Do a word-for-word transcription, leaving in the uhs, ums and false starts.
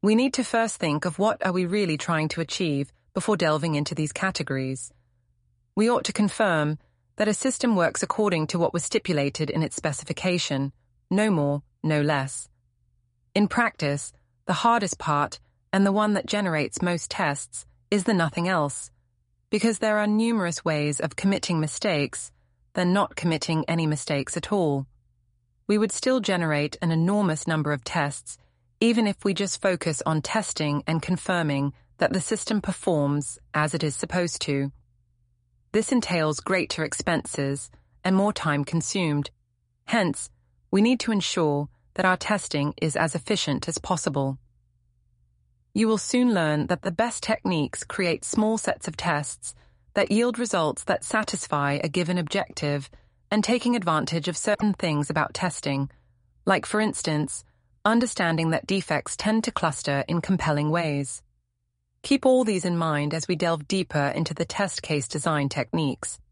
We need to first think of what are we really trying to achieve before delving into these categories. We ought to confirm that a system works according to what was stipulated in its specification, no more, no less. In practice, the hardest part, and the one that generates most tests, is the nothing else, because there are numerous ways of committing mistakes than not committing any mistakes at all. We would still generate an enormous number of tests, even if we just focus on testing and confirming that the system performs as it is supposed to. This entails greater expenses and more time consumed. Hence, we need to ensure that our testing is as efficient as possible. You will soon learn that the best techniques create small sets of tests that yield results that satisfy a given objective and taking advantage of certain things about testing, like, for instance, understanding that defects tend to cluster in compelling ways. Keep all these in mind as we delve deeper into the test case design techniques.